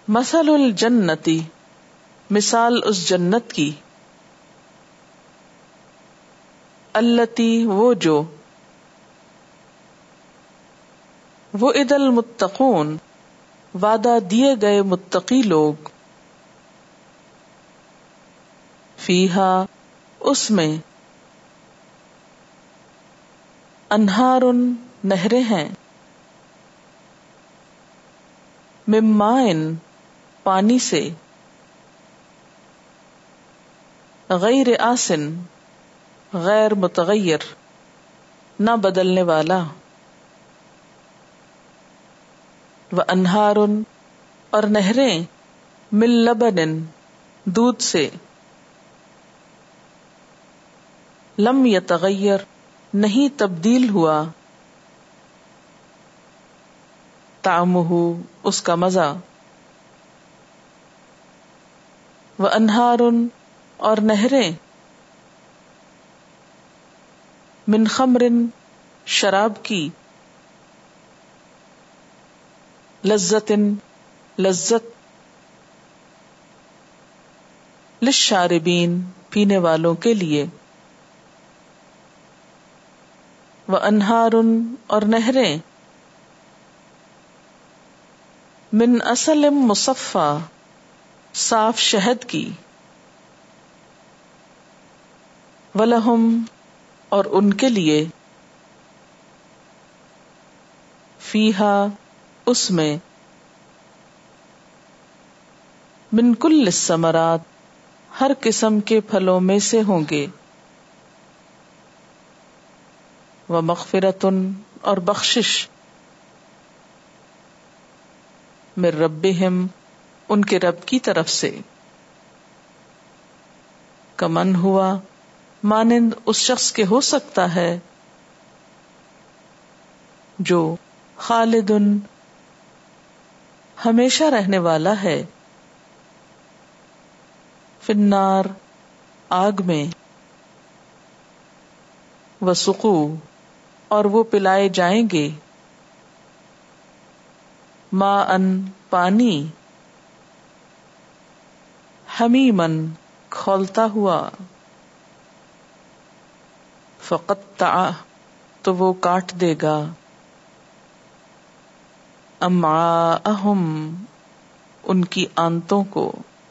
مثل الجنتی، مثال اس جنت کی، التی وہ جو، وعد المتقون وعدہ دیے گئے متقی لوگ، فیہا اس میں، انہار نہریں ہیں، من ماء پانی سے، غیر آسن غیر متغیر نہ بدلنے والا، وانہار اور نہریں، من لبن دودھ سے، لم یتغیر نہیں تبدیل ہوا، طعمہ اس کا مزہ، وانہار اور نہریں، من خمر شراب کی، لذت لذت، للشاربین پینے والوں کے لیے، وانہار اور نہریں، من عسل مصفی صاف شہد کی، ولہم اور ان کے لیے، فیہا اس میں، من کل الثمرات ہر قسم کے پھلوں میں سے ہوں گے، ومغفرۃ اور بخشش، من ربہم ان کے رب کی طرف سے، کمن ہوا مانند اس شخص کے ہو سکتا ہے، جو خالد ہمیشہ رہنے والا ہے، فی النار آگ میں، وسقو اور وہ پلائے جائیں گے، ماء پانی، حمیما کھولتا ہوا، فقطع تو وہ کاٹ دے گا، امعاءہم ان کی آنتوں کو،